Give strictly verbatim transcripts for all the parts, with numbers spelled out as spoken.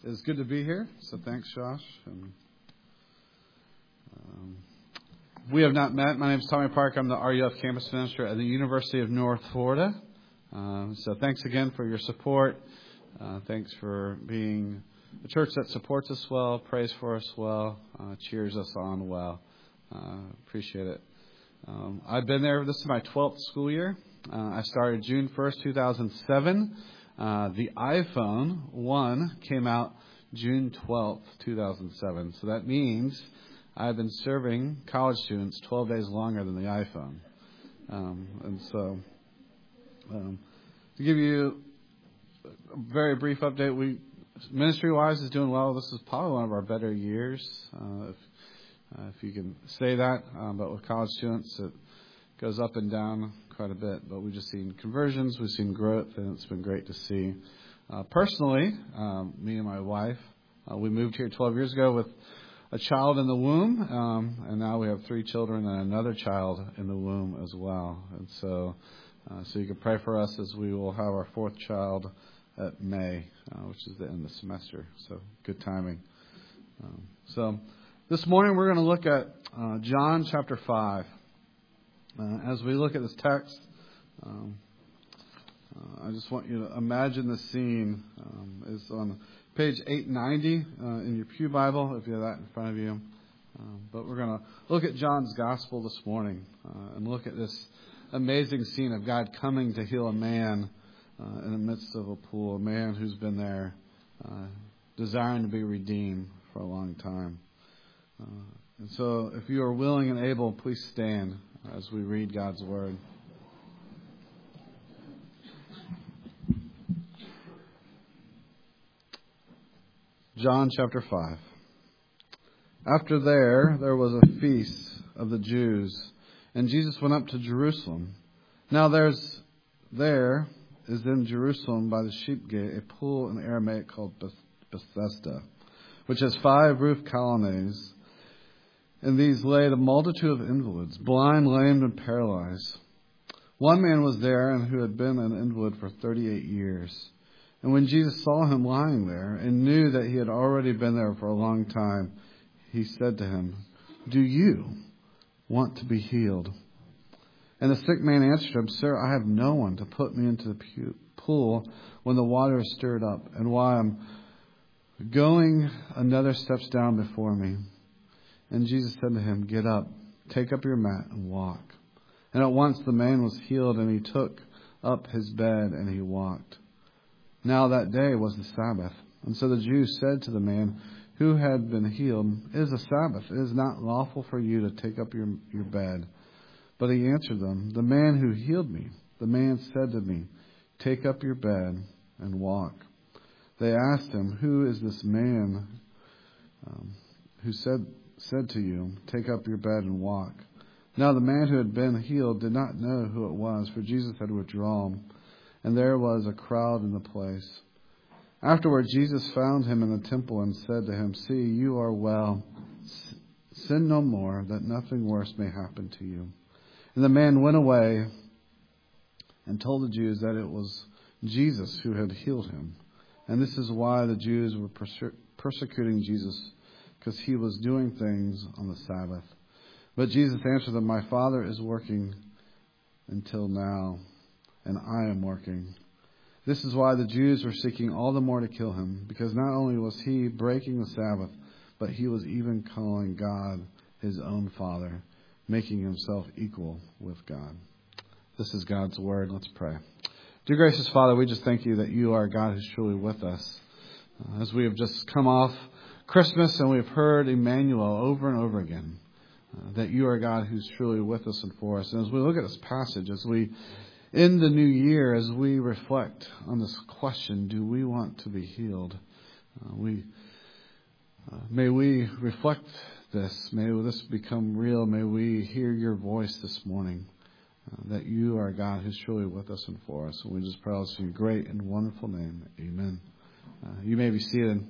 It's good to be here. So thanks, Josh. And, um, we have not met. My name is Tommy Park. I'm the R U F campus minister at the University of North Florida. Um, so thanks again for your support. Uh, thanks for being a church that supports us well, prays for us well, uh, cheers us on well. Uh, appreciate it. Um, I've been there. This is my twelfth school year. Uh, I started June first, two thousand seven. Uh, the iPhone one came out June twelfth, two thousand seven. So that means I've been serving college students twelve days longer than the iPhone. Um, and so, um, to give you a very brief update, we ministry-wise is doing well. This is probably one of our better years, uh, if, uh, if you can say that. Um, but with college students, it goes up and down quite a bit, but we've just seen conversions, we've seen growth, and it's been great to see. Uh, personally, um, me and my wife, uh, we moved here twelve years ago with a child in the womb, um, and now we have three children and another child in the womb as well. And so, uh, so you can pray for us as we will have our fourth child at May, uh, which is the end of the semester. So good timing. Um, so this morning we're going to look at uh, John chapter five. Uh, as we look at this text, um, uh, I just want you to imagine the scene. Um, it's on page eight ninety uh, in your Pew Bible, if you have that in front of you. Um, but we're going to look at John's Gospel this morning uh, and look at this amazing scene of God coming to heal a man uh, in the midst of a pool, a man who's been there uh, desiring to be redeemed for a long time. Uh, and so if you are willing and able, please stand as we read God's Word. John chapter five. After there, there was a feast of the Jews, and Jesus went up to Jerusalem. Now there's there is in Jerusalem by the sheep gate a pool in Aramaic called Bethesda, which has five roof colonnades. In these lay the multitude of invalids, blind, lame, and paralyzed. One man was there and who had been an invalid for thirty-eight years. And when Jesus saw him lying there and knew that he had already been there for a long time, he said to him, "Do you want to be healed?" And the sick man answered him, "Sir, I have no one to put me into the pool when the water is stirred up, and while I'm going, another steps down before me." And Jesus said to him, "Get up, take up your mat and walk." And at once the man was healed, and he took up his bed and he walked. Now that day was the Sabbath. And so the Jews said to the man who had been healed, "It is a Sabbath. It is not lawful for you to take up your, your bed." But he answered them, "The man who healed me, the man said to me, 'Take up your bed and walk.'" They asked him, "Who is this man um, who said said to you, 'Take up your bed and walk'?" Now the man who had been healed did not know who it was, for Jesus had withdrawn, and there was a crowd in the place. Afterward, Jesus found him in the temple and said to him, "See, you are well. Sin no more, that nothing worse may happen to you." And the man went away and told the Jews that it was Jesus who had healed him. And this is why the Jews were perse- persecuting Jesus, because he was doing things on the Sabbath. But Jesus answered them, "My Father is working until now, and I am working." This is why the Jews were seeking all the more to kill him, because not only was he breaking the Sabbath, but he was even calling God his own Father, making himself equal with God. This is God's Word. Let's pray. Dear gracious Father, we just thank you that you are God who's truly with us. Uh, as we have just come off Christmas and we've heard Emmanuel over and over again, uh, that you are God who's truly with us and for us. And as we look at this passage, as we end the new year, as we reflect on this question, do we want to be healed? Uh, we uh, may we reflect this. May this become real. May we hear your voice this morning, uh, that you are God who's truly with us and for us. And we just pray this in your great and wonderful name. Amen. Uh, you may be seated.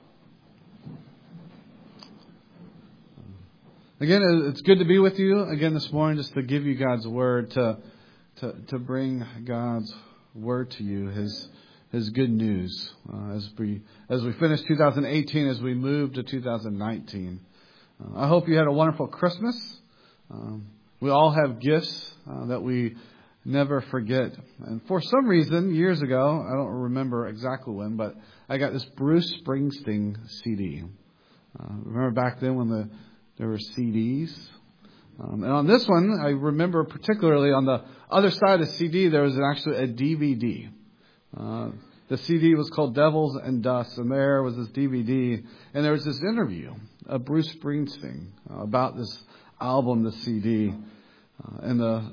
Again, it's good to be with you again this morning, just to give you God's Word, to to, to bring God's Word to you, His His good news uh, as we as we finish two thousand eighteen, as we move to two thousand nineteen. Uh, I hope you had a wonderful Christmas. Um, we all have gifts uh, that we never forget. And for some reason, years ago, I don't remember exactly when, but I got this Bruce Springsteen C D. Uh, remember back then when the there were C Ds? Um, and on this one, I remember particularly on the other side of the C D, there was actually a D V D. Uh, the C D was called Devils and Dust, and there was this D V D, and there was this interview of Bruce Springsteen uh, about this album, the C D, uh, and the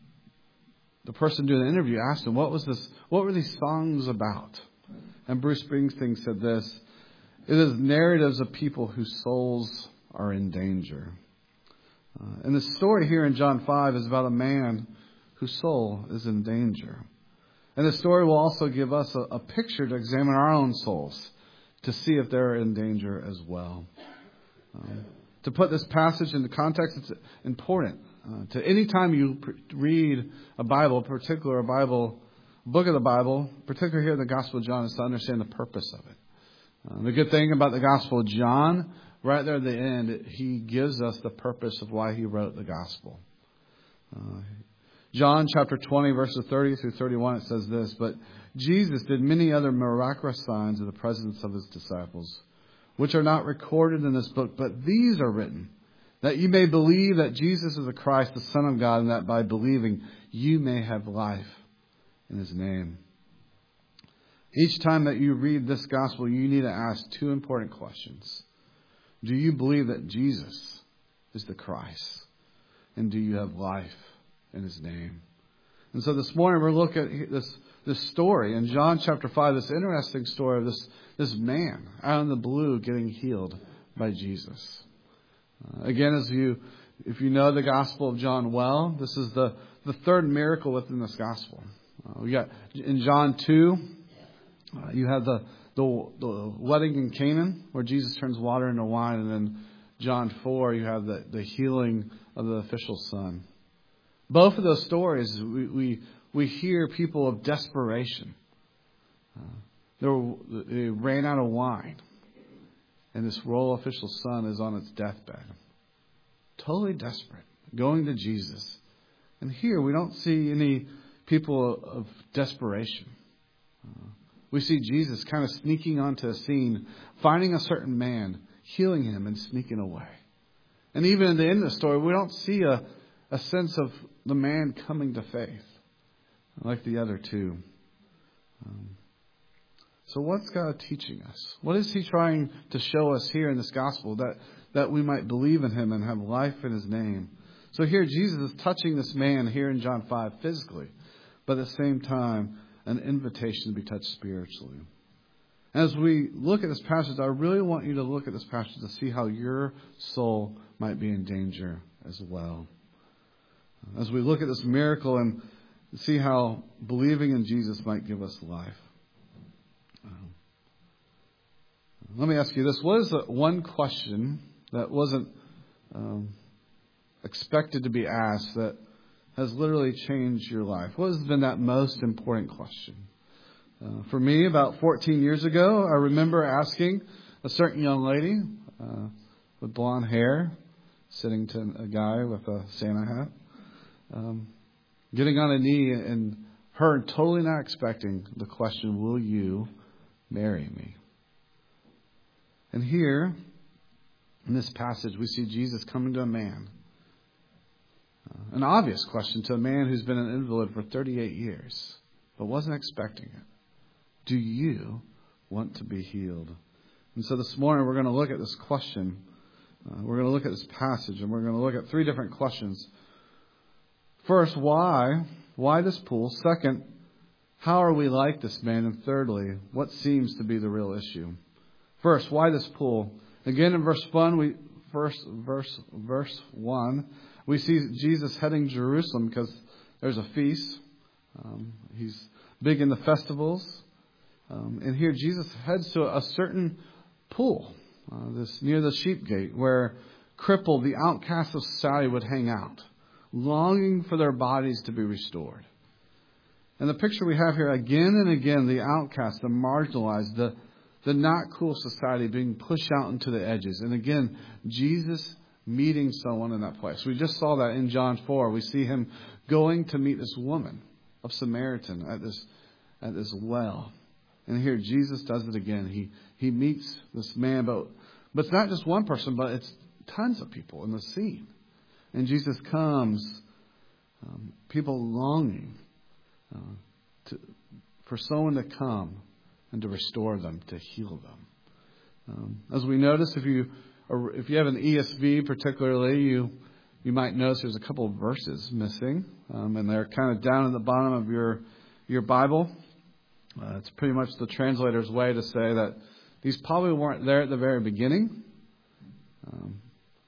the person doing the interview asked him, "What was this? What were these songs about?" And Bruce Springsteen said this: "It is narratives of people whose souls are in danger." Uh, and the story here in John five is about a man whose soul is in danger. And the story will also give us a, a picture to examine our own souls to see if they're in danger as well. Um, to put this passage into context, it's important. Uh, to any time you pr- read a Bible, particular a Bible, book of the Bible, particularly here in the Gospel of John, is to understand the purpose of it. Uh, the good thing about the Gospel of John, right there at the end, it, he gives us the purpose of why he wrote the Gospel. Uh, John chapter twenty, verses thirty through thirty-one, it says this: "But Jesus did many other miraculous signs in the presence of his disciples, which are not recorded in this book, but these are written, that you may believe that Jesus is the Christ, the Son of God, and that by believing you may have life in his name." Each time that you read this gospel, you need to ask two important questions. Do you believe that Jesus is the Christ? And do you have life in his name? And so this morning we're looking at this this story in John chapter five, this interesting story of this, this man out in the blue getting healed by Jesus. Uh, again, as you if you know the Gospel of John well, this is the, the third miracle within this gospel. Uh, we got in John two, uh, you have the, the the wedding in Canaan where Jesus turns water into wine, and then John four, you have the, the healing of the official son. Both of those stories, we we, we hear people of desperation. Uh, they, were, they ran out of wine, and this royal official son is on its deathbed, totally desperate, going to Jesus. And here we don't see any people of desperation. Uh, we see Jesus kind of sneaking onto a scene, finding a certain man, healing him, and sneaking away. And even in the end of the story, we don't see a, a sense of the man coming to faith like the other two. Um, so what's God teaching us? What is he trying to show us here in this gospel that, that we might believe in him and have life in his name? So here Jesus is touching this man here in John five physically, but at the same time, an invitation to be touched spiritually. As we look at this passage, I really want you to look at this passage to see how your soul might be in danger as well. As we look at this miracle and see how believing in Jesus might give us life. Um, let me ask you this. What is the one question that wasn't um, expected to be asked that has literally changed your life? What has been that most important question? Uh, for me, about fourteen years ago, I remember asking a certain young lady uh, with blonde hair, sitting to a guy with a Santa hat, um, getting on a knee, and her totally not expecting the question, "Will you marry me?" And here, in this passage, we see Jesus coming to a man. Uh, an obvious question to a man who's been an invalid for thirty-eight years, but wasn't expecting it. Do you want to be healed? And so this morning we're going to look at this question. Uh, we're going to look at this passage, and we're going to look at three different questions. First, why? Why this pool? Second, how are we like this man? And thirdly, what seems to be the real issue? First, why this pool? Again, in verse one, we first verse verse one, we see Jesus heading to Jerusalem because there's a feast. Um, he's big in the festivals. Um, and here Jesus heads to a certain pool, uh, this near the sheep gate, where crippled, the outcasts of society would hang out, longing for their bodies to be restored. And the picture we have here again and again, the outcast, the marginalized, the, the not cool society being pushed out into the edges. And again, Jesus meeting someone in that place. We just saw that in John four. We see him going to meet this woman of Samaritan at this at this well. And here Jesus does it again. He he meets this man, but but it's not just one person, but it's tons of people in the scene. And Jesus comes, um, people longing uh, to, for someone to come and to restore them, to heal them. Um, as we notice, if you or if you have an E S V particularly, you you might notice there's a couple of verses missing, um, and they're kind of down at the bottom of your your Bible. Uh, it's pretty much the translator's way to say that these probably weren't there at the very beginning. Um,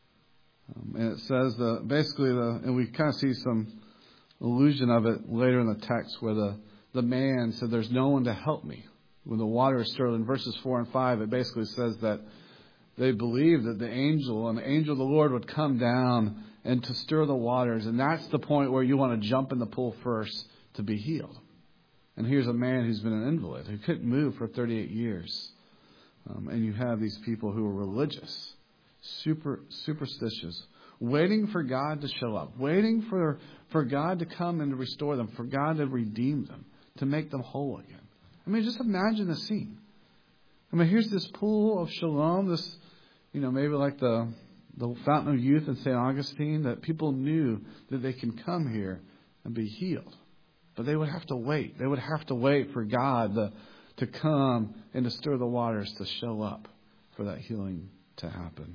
um, and it says the basically the and we kind of see some allusion of it later in the text where the the man said, "There's no one to help me." When the water is stirred in verses four and five, it basically says that they believed that the angel and the angel of the Lord would come down and to stir the waters. And that's the point where you want to jump in the pool first to be healed. And here's a man who's been an invalid, who couldn't move for thirty-eight years. Um, and you have these people who are religious, super superstitious, waiting for God to show up, waiting for, for God to come and to restore them, for God to redeem them, to make them whole again. I mean, just imagine the scene. I mean, here's this pool of Siloam, this, you know, maybe like the the Fountain of Youth in Saint Augustine, that people knew that they can come here and be healed. But they would have to wait. They would have to wait for God to, to come and to stir the waters, to show up for that healing to happen.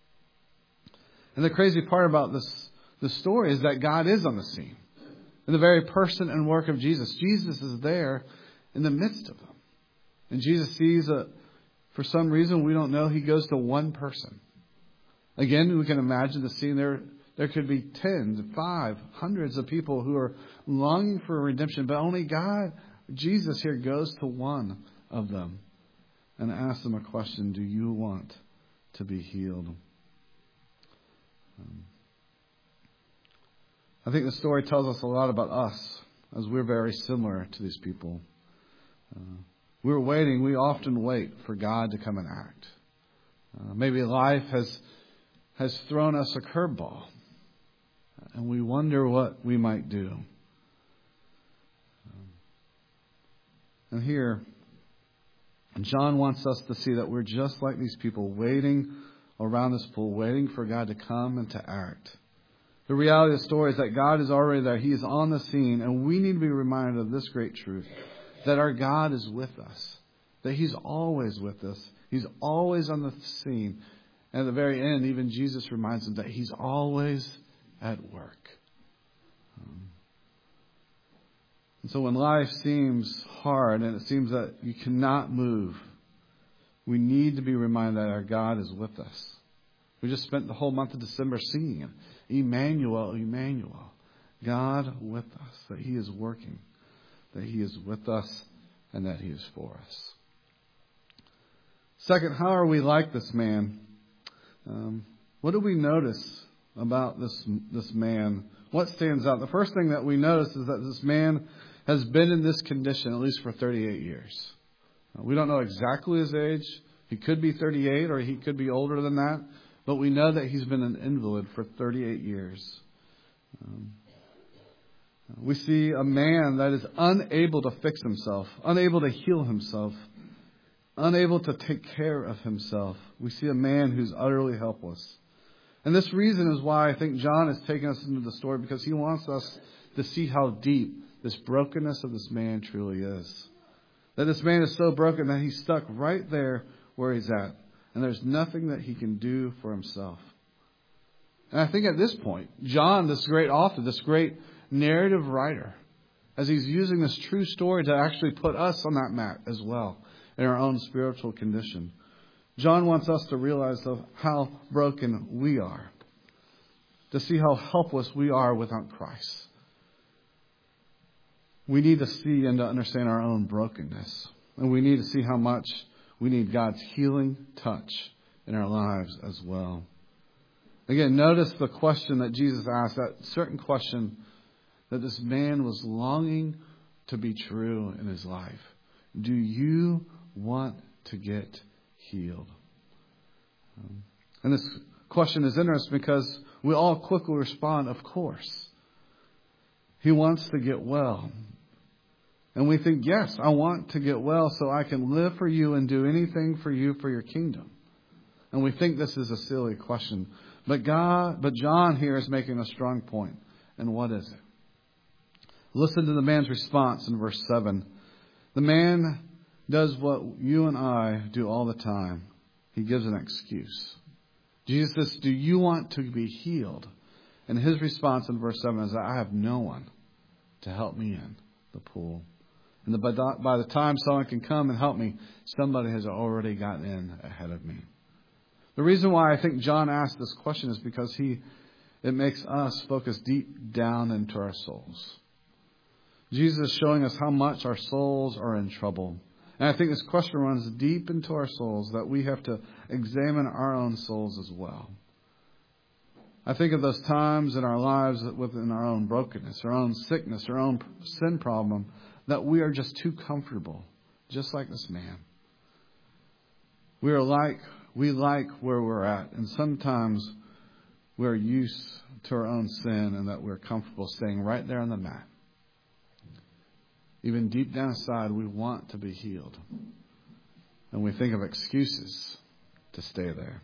And the crazy part about this, this story is that God is on the scene. In the very person and work of Jesus. Jesus is there in the midst of them. And Jesus sees, a, for some reason, we don't know, he goes to one person. Again, we can imagine the scene there. There could be tens, five, hundreds of people who are longing for redemption, but only God, Jesus here, goes to one of them and asks them a question: do you want to be healed? Um, I think the story tells us a lot about us, as we're very similar to these people. Uh, we're waiting, we often wait for God to come and act. Uh, maybe life has has thrown us a curveball, and we wonder what we might do. Um, and here, John wants us to see that we're just like these people, waiting around this pool, waiting for God to come and to act. The reality of the story is that God is already there. He is on the scene, and we need to be reminded of this great truth, that our God is with us, that He's always with us. He's always on the scene. And at the very end, even Jesus reminds them that He's always at work. Um, and so when life seems hard and it seems that you cannot move, we need to be reminded that our God is with us. We just spent the whole month of December singing it. Emmanuel, Emmanuel. God with us, that He is working, that He is with us, and that He is for us. Second, how are we like this man? Um, what do we notice about this this man? What stands out? The first thing that we notice is that this man has been in this condition at least for thirty-eight years. Uh, we don't know exactly his age. He could be thirty-eight or he could be older than that. But we know that he's been an invalid for thirty-eight years. Um, we see a man that is unable to fix himself, unable to heal himself, unable to take care of himself. We see a man who's utterly helpless. And this reason is why I think John is taking us into the story, because he wants us to see how deep this brokenness of this man truly is. That this man is so broken that he's stuck right there where he's at. And there's nothing that he can do for himself. And I think at this point, John, this great author, this great narrative writer, as he's using this true story to actually put us on that map as well, in our own spiritual condition. John wants us to realize of how broken we are, to see how helpless we are without Christ. We need to see and to understand our own brokenness. And we need to see how much we need God's healing touch in our lives as well. Again, notice the question that Jesus asked, that certain question that this man was longing to be true in his life? Do you want to get healed? Um, and this question is interesting because we all quickly respond, of course. He wants to get well. And we think, yes, I want to get well so I can live for you and do anything for you for your kingdom. And we think this is a silly question. But God, but John here is making a strong point. And what is it? Listen to the man's response in verse seven. The man does what you and I do all the time. He gives an excuse. Jesus says, do you want to be healed? And his response in verse seven is, I have no one to help me in the pool. And the, by the time someone can come and help me, somebody has already gotten in ahead of me. The reason why I think John asked this question is because he it makes us focus deep down into our souls. Jesus is showing us how much our souls are in trouble. And I think this question runs deep into our souls, that we have to examine our own souls as well. I think of those times in our lives within our own brokenness, our own sickness, our own sin problem, that we are just too comfortable, just like this man. We are like, we like where we're at, and sometimes we're used to our own sin and that we're comfortable staying right there on the mat. Even deep down inside, we want to be healed. And we think of excuses to stay there.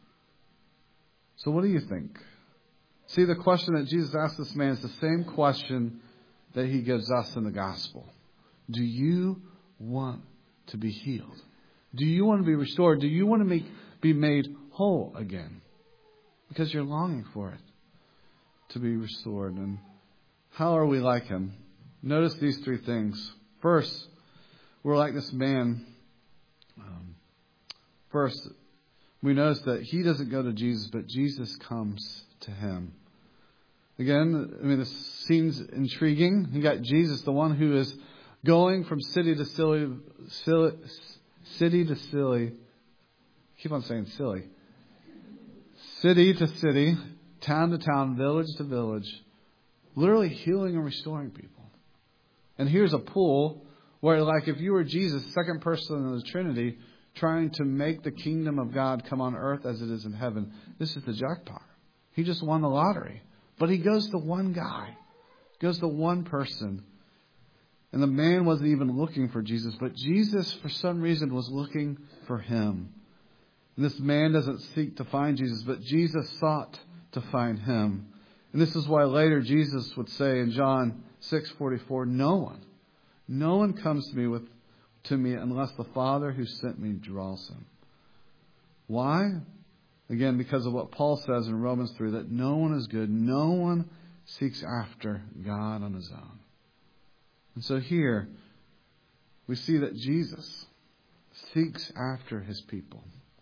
So what do you think? See, the question that Jesus asked this man is the same question that he gives us in the gospel. Do you want to be healed? Do you want to be restored? Do you want to make, be made whole again? Because you're longing for it to be restored. And how are we like him? Notice these three things. First, we're like this man. Um, first, we notice that he doesn't go to Jesus, but Jesus comes to him. Again, I mean, this seems intriguing. You got Jesus, the one who is going from city to silly, silly city to silly. Keep on saying silly. City to city, town to town, village to village, literally healing and restoring people. And here's a pool where, like, if you were Jesus, second person in the Trinity, trying to make the kingdom of God come on earth as it is in heaven, this is the jackpot. He just won the lottery. But he goes to one guy, goes to one person. And the man wasn't even looking for Jesus, but Jesus, for some reason, was looking for him. And this man doesn't seek to find Jesus, but Jesus sought to find him. And this is why later Jesus would say in John six forty-four, no one, no one comes to me with to me unless the Father who sent me draws him. Why? Again, because of what Paul says in Romans three, that no one is good. No one seeks after God on his own. And so here, we see that Jesus seeks after his people.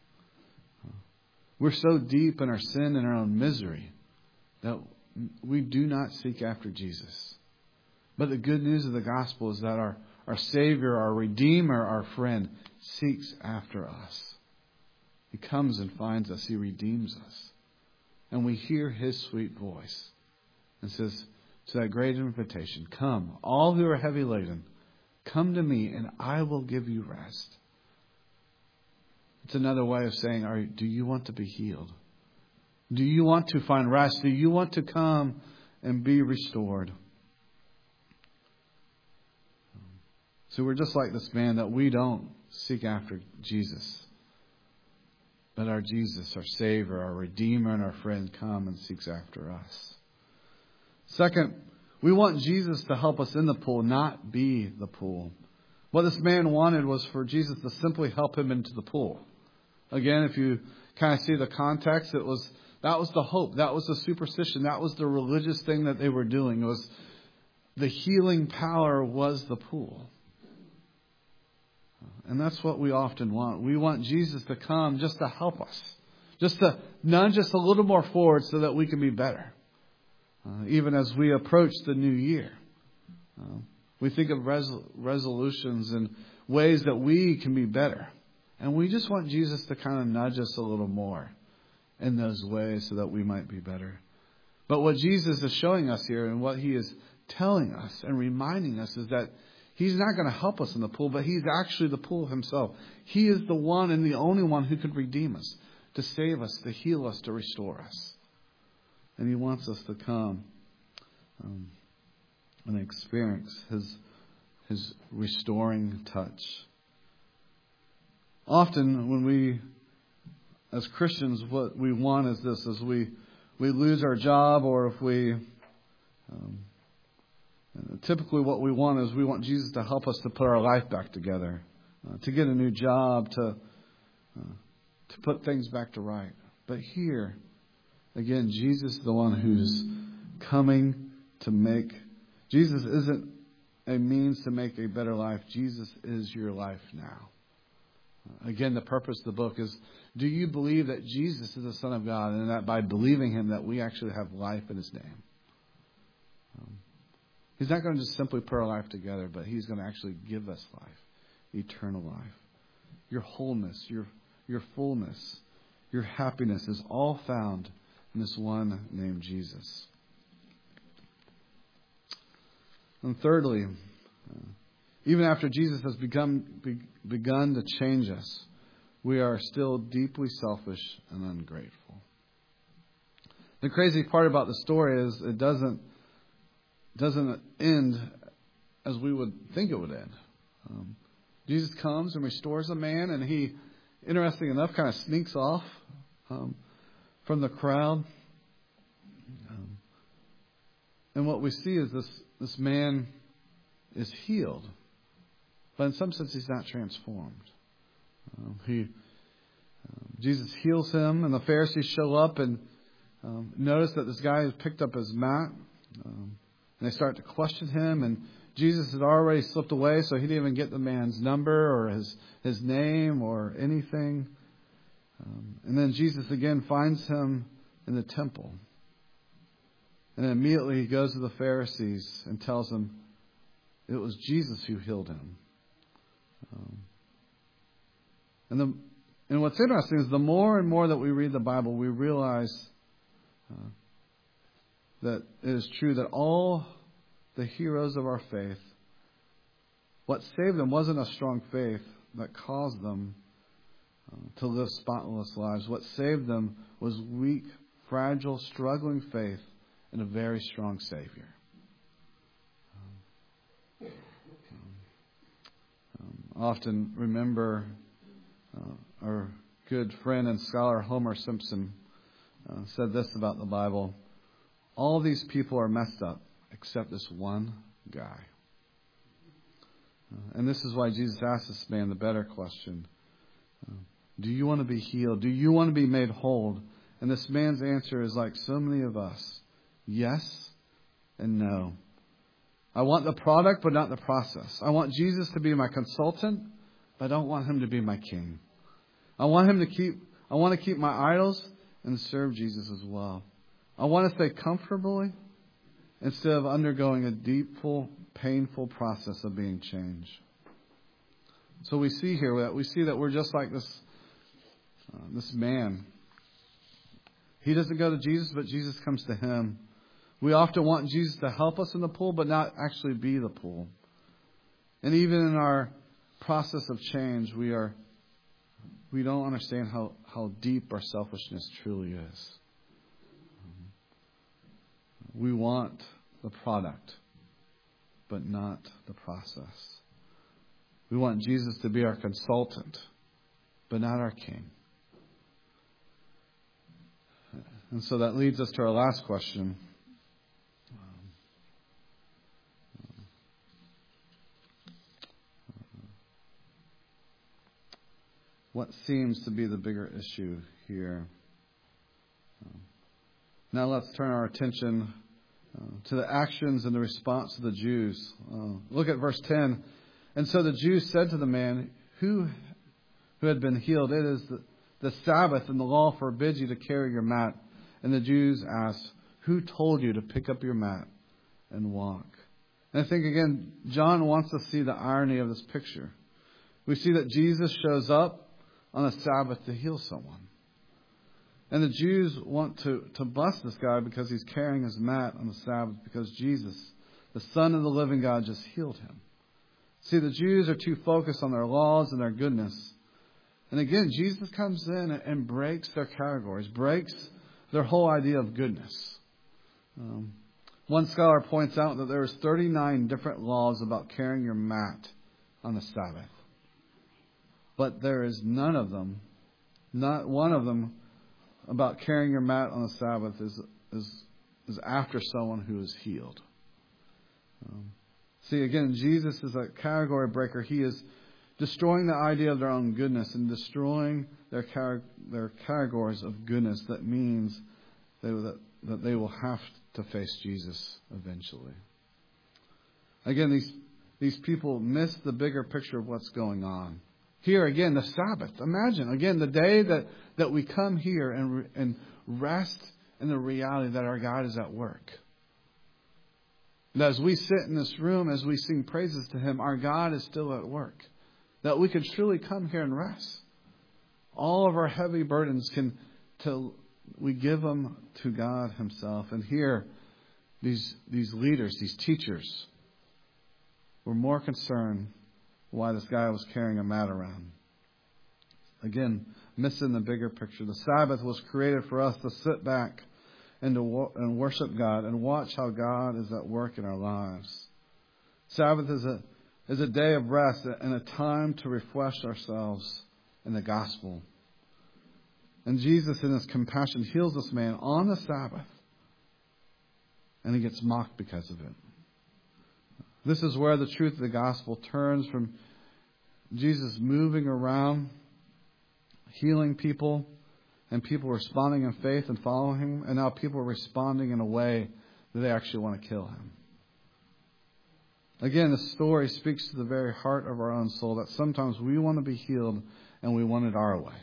We're so deep in our sin and our own misery that we do not seek after Jesus. But the good news of the gospel is that our, our Savior, our Redeemer, our friend, seeks after us. He comes and finds us. He redeems us. And we hear his sweet voice and says to that great invitation, come, all who are heavy laden, come to me and I will give you rest. It's another way of saying, are, do you want to be healed? Do you want to find rest? Do you want to come and be restored? So we're just like this man, that we don't seek after Jesus. But our Jesus, our Savior, our Redeemer, and our friend come and seeks after us. Second, we want Jesus to help us in the pool, not be the pool. What this man wanted was for Jesus to simply help him into the pool. Again, if you kind of see the context, it was that was the hope. That was the superstition. That was the religious thing that they were doing. It was the healing power was the pool. And that's what we often want. We want Jesus to come just to help us. Just to nudge us a little more forward so that we can be better. Uh, even as we approach the new year. Uh, we think of res- resolutions and ways that we can be better. And we just want Jesus to kind of nudge us a little more in those ways so that we might be better. But what Jesus is showing us here and what he is telling us and reminding us is that He's not going to help us in the pool, but He's actually the pool Himself. He is the one and the only one who could redeem us, to save us, to heal us, to restore us. And He wants us to come um, and experience His, His restoring touch. Often when we, as Christians, what we want is this, is we, we lose our job, or if we... Um, Typically what we want is we want Jesus to help us to put our life back together, uh, to get a new job, to uh, to put things back to right. But here, again, Jesus is the one who's coming to make... Jesus isn't a means to make a better life. Jesus is your life now. Uh, again, the purpose of the book is, do you believe that Jesus is the Son of God, and that by believing Him that we actually have life in His name? Um, He's not going to just simply put our life together, but He's going to actually give us life, eternal life. Your wholeness, your your fullness, your happiness is all found in this one named Jesus. And thirdly, uh, even after Jesus has become, be, begun to change us, we are still deeply selfish and ungrateful. The crazy part about the story is it doesn't doesn't end as we would think it would end. Um, Jesus comes and restores a man, and He, interesting enough, kind of sneaks off um, from the crowd. Um, and what we see is this, this man is healed, but in some sense he's not transformed. Um, he, um, Jesus heals him, and the Pharisees show up and um, notice that this guy has picked up his mat. Um, And they start to question Him, and Jesus had already slipped away, so He didn't even get the man's number or his, his name or anything. Um, and then Jesus again finds him in the temple. And immediately He goes to the Pharisees and tells them it was Jesus who healed him. Um, and, the, and what's interesting is the more and more that we read the Bible, we realize... Uh, that it is true that all the heroes of our faith, what saved them wasn't a strong faith that caused them uh, to live spotless lives. What saved them was weak, fragile, struggling faith in a very strong Savior. Um, um, I often remember uh, our good friend and scholar Homer Simpson uh, said this about the Bible: all these people are messed up except this one guy. Uh, and this is why Jesus asked this man the better question. Uh, do you want to be healed? Do you want to be made whole? And this man's answer is like so many of us. Yes and no. I want the product, but not the process. I want Jesus to be my consultant, but I don't want Him to be my king. I want him to keep, I want to keep my idols and serve Jesus as well. I want to stay comfortably instead of undergoing a deepful, painful process of being changed. So we see here that we see that we're just like this uh, this man. He doesn't go to Jesus, but Jesus comes to him. We often want Jesus to help us in the pool, but not actually be the pool. And even in our process of change, we are we don't understand how, how deep our selfishness truly is. We want the product, but not the process. We want Jesus to be our consultant, but not our king. And so that leads us to our last question. What seems to be the bigger issue here? Now let's turn our attention uh, to the actions and the response of the Jews. Uh, look at verse ten. And so the Jews said to the man who who had been healed, "It is the, the Sabbath, and the law forbids you to carry your mat." And the Jews asked, "Who told you to pick up your mat and walk?" And I think, again, John wants to see the irony of this picture. We see that Jesus shows up on a Sabbath to heal someone. And the Jews want to, to bust this guy because he's carrying his mat on the Sabbath, because Jesus, the Son of the living God just healed him. See, the Jews are too focused on their laws and their goodness. And again, Jesus comes in and breaks their categories, breaks their whole idea of goodness. Um, one scholar points out that there is thirty-nine different laws about carrying your mat on the Sabbath. But there is none of them, not one of them, about carrying your mat on the Sabbath is is, is after someone who is healed. Um, see, again, Jesus is a category breaker. He is destroying the idea of their own goodness and destroying their their categories of goodness. That means they, that, that they will have to face Jesus eventually. Again, these these people miss the bigger picture of what's going on. Here again, the Sabbath. Imagine, again, the day that, that we come here and, and rest in the reality that our God is at work. And as we sit in this room, as we sing praises to Him, our God is still at work. That we can truly come here and rest. All of our heavy burdens can, to, we give them to God Himself. And here, these, these leaders, these teachers, were more concerned why this guy was carrying a mat around. Again, missing the bigger picture. The Sabbath was created for us to sit back and to and worship God and watch how God is at work in our lives. Sabbath is a is a day of rest and a time to refresh ourselves in the gospel. And Jesus, in His compassion, heals this man on the Sabbath, and he gets mocked because of it. This is where the truth of the gospel turns from Jesus moving around, healing people, and people responding in faith and following Him, and now people are responding in a way that they actually want to kill Him. Again, this story speaks to the very heart of our own soul, that sometimes we want to be healed and we want it our way.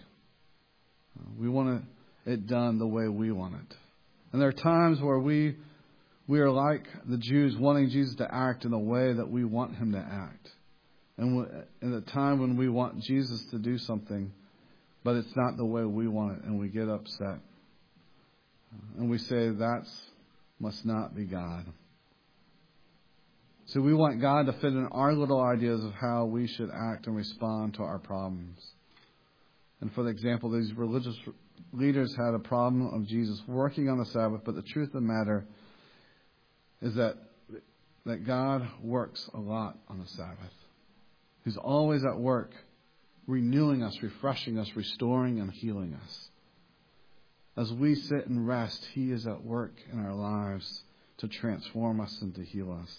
We want it done the way we want it. And there are times where we we are like the Jews, wanting Jesus to act in the way that we want Him to act. And in the time when we want Jesus to do something, but it's not the way we want it, and we get upset. And we say, that must not be God. So we want God to fit in our little ideas of how we should act and respond to our problems. And for example, these religious leaders had a problem of Jesus working on the Sabbath, but the truth of the matter is that that God works a lot on the Sabbath. He's always at work, renewing us, refreshing us, restoring and healing us. As we sit and rest, He is at work in our lives to transform us and to heal us.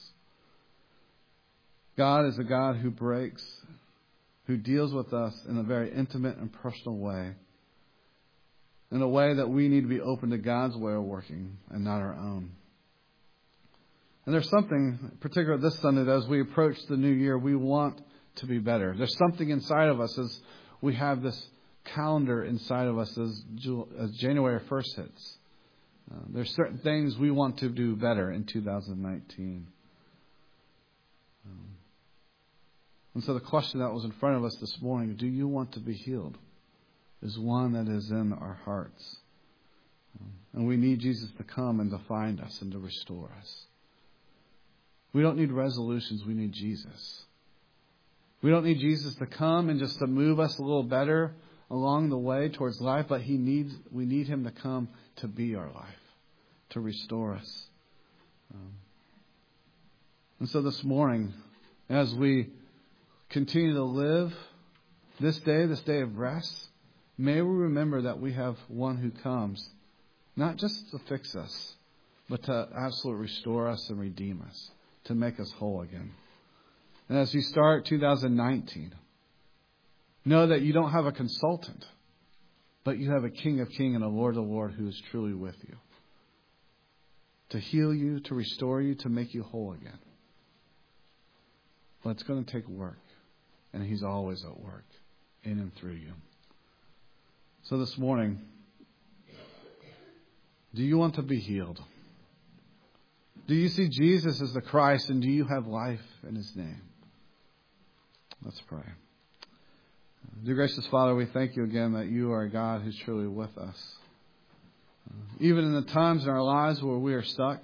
God is a God who breaks, who deals with us in a very intimate and personal way, in a way that we need to be open to God's way of working and not our own. And there's something, particularly this Sunday, that as we approach the new year, we want to be better. There's something inside of us as we have this calendar inside of us as, as January first hits. Uh, there's certain things we want to do better in two thousand nineteen. Um, and so the question that was in front of us this morning, do you want to be healed, is one that is in our hearts. Um, and we need Jesus to come and to find us and to restore us. We don't need resolutions. We need Jesus. We don't need Jesus to come and just to move us a little better along the way towards life, but He needs. We need Him to come to be our life, to restore us. Um, and so this morning, as we continue to live this day, this day of rest, may we remember that we have one who comes, not just to fix us, but to absolutely restore us and redeem us, to make us whole again. And as you start two thousand nineteen, know that you don't have a consultant, but you have a King of Kings and a Lord of Lords who is truly with you, to heal you, to restore you, to make you whole again. But it's going to take work, and He's always at work in and through you. So this morning, do you want to be healed? Do you see Jesus as the Christ, and do you have life in His name? Let's pray. Dear gracious Father, we thank You again that You are a God who's truly with us. Uh, even in the times in our lives where we are stuck,